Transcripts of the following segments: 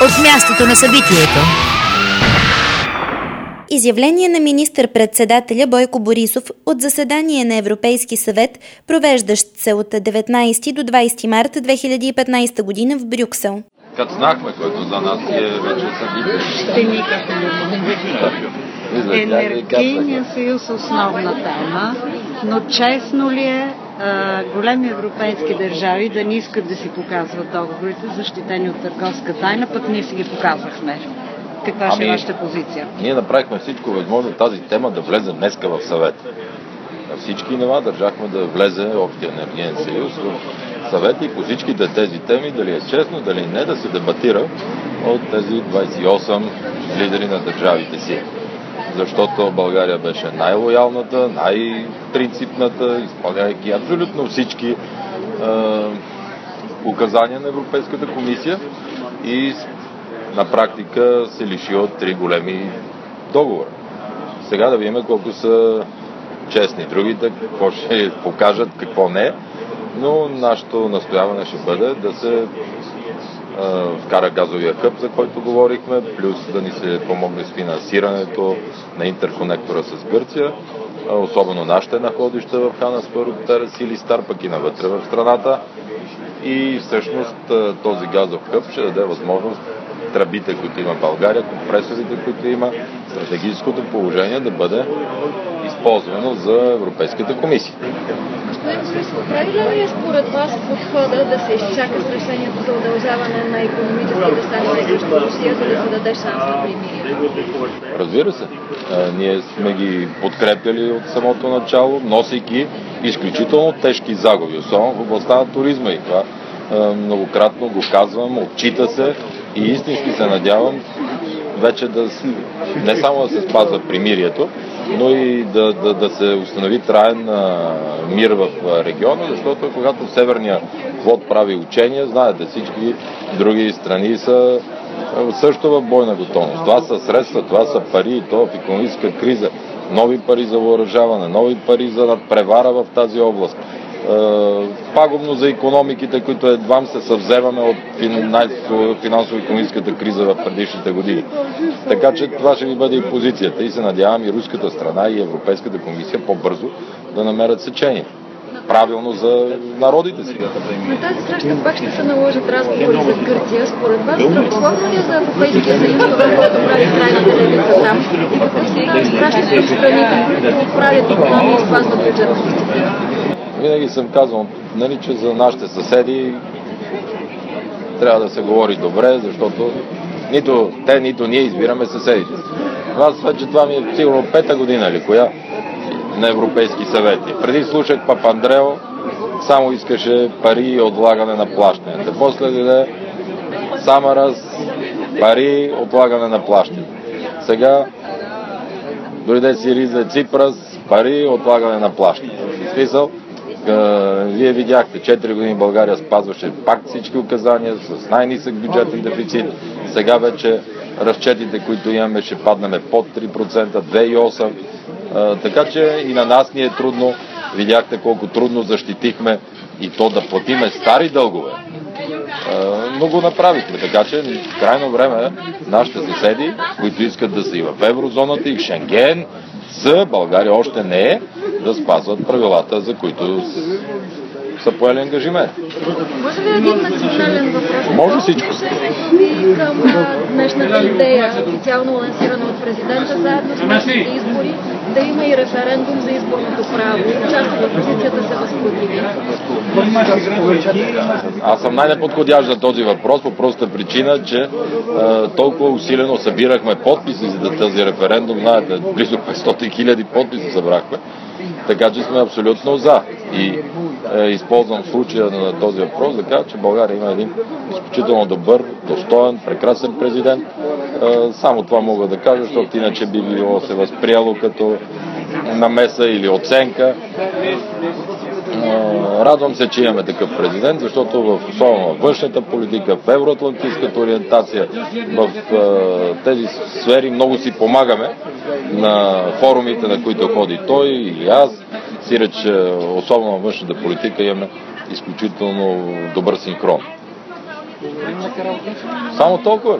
от мястото на събитието. Изявление на министър-председателя Бойко Борисов от заседание на Европейски съвет, провеждащ се от 19 до 20 марта 2015 година в Брюксел. Като знахме, което за нас е вече събитие. Ще никак не Енергийният съюз основна тема, но честно ли е големи европейски държави да не искат да си показват договорите, защитени от търговска тайна, пък ние си ги показахме. Каква ще е вашата позиция? Ние направихме всичко възможно тази тема да влезе днеска в съвет. На всички нива държахме да влезе Общия енергиен съюз в съвет и по всичките тези теми, дали е честно, дали не, да се дебатира от тези 28 лидери на държавите си. Защото България беше най-лоялната, най-принципната, изпълняйки абсолютно всички указания на Европейската комисия и на практика се лиши от 3 големи договора. Сега да видим колко са честни другите, какво ще покажат, какво не, но нашето настояване ще бъде да се вкара газовия хъб, за който говорихме, плюс да ни се помогне с финансирането на интерконектора с Гърция, особено нашите находища в Хан Аспарух, Терес или Стар, пък и навътре в страната. И всъщност този газов хъб ще даде възможност тръбите, които има България, компресорите, които има, стратегическото положение да бъде използвано за Европейската комисия. Господин Борисов, правилен ли е според вас подхода да се изчака с решението за удължаване на икономическите санкции срещу Русия, за да се даде шанс на примирие? Разбира се. Ние сме ги подкрепяли от самото начало, носейки изключително тежки загуби, особено в областта на туризма, и това многократно го казвам, отчита се и истински се надявам вече не само да се спазва примирието, но и да се установи траен мир в региона, защото когато Северния флот прави учения, знаете, всички други страни са също в бойна готовност. Това са средства, това са пари, и то в икономическа криза. Нови пари за въоръжаване, нови пари за надпревара в тази област. Пагубно за икономиките, които едва се съвземаме от финансово-икономическата криза в предишните години. Така че това ще ви бъде и позицията и се надявам и руската страна и Европейската комисия по-бързо да намерят сечение. Правилно за народите си. На тази среща пак ще се наложат разговори за Гърция. Според вас, здравословно ли е за Европейския съюз това, което прави крайната левица там? И какви сигнали изпращате от страните, които правят икономия и спазват бюджетна дисциплина? Винаги съм казвал, че за нашите съседи трябва да се говори добре, защото нито те, нито ние избираме съседите. Аз вече това ми е сигурно 5-та година или коя на Европейски съвети. Преди слушах Папандрео, само искаше пари и отлагане на плащанията. После дойде Самарас, пари, отлагане на плащанията. Сега дойде Сириза, Ципрас, пари, отлагане на плащанията. Смисъл, вие видяхте, 4 години България спазваше пак всички указания с най-нисък бюджетен дефицит. Сега вече разчетите, които имаме, ще паднем под 3%, 2,8%. Така че и на нас ни е трудно. Видяхте колко трудно защитихме и то да платиме стари дългове. Но го направихме, така че крайно време нашите съседи, които искат да са и в еврозоната и в Шенген, България още не е, да спазват правилата, за които са поели ангажимент. Може ли един национален въпрос? Може всичко. И към днешната идея, официално лансирана от президента, заедно с нашите избори, да има и референдум за изборното право. Част от опозицията се възпротиви. Аз съм най-неподходящ за този въпрос по проста причина, че толкова усилено събирахме подписи за този референдум. Знаете, близо 500 000 подписи събрахме. Така че сме абсолютно за. И използвам случая на този въпрос да кажа, че България има един изключително добър, достоен, прекрасен президент. Само това мога да кажа, защото иначе би било се възприело като намеса или оценка. Радвам се, че имаме такъв президент, защото особено в външната политика, в евроатлантическата ориентация, в тези сфери много си помагаме на форумите, на които ходи той или аз. Сиреч, особено във външната политика, имаме изключително добър синхрон. Само толкова ли?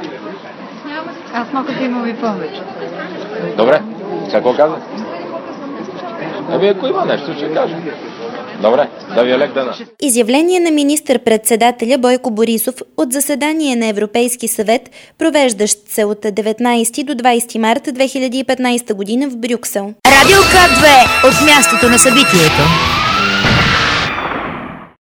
Аз мога да имам и повече. Добре. Какво каза? Ами ако има нещо, ще кажа. Добре, да ви е лек дена. Изявление на министър-председателя Бойко Борисов от заседание на Европейски съвет, провеждащ се от 19 до 20 марта 2015 година в Брюксел. Радио К2 от мястото на събитието.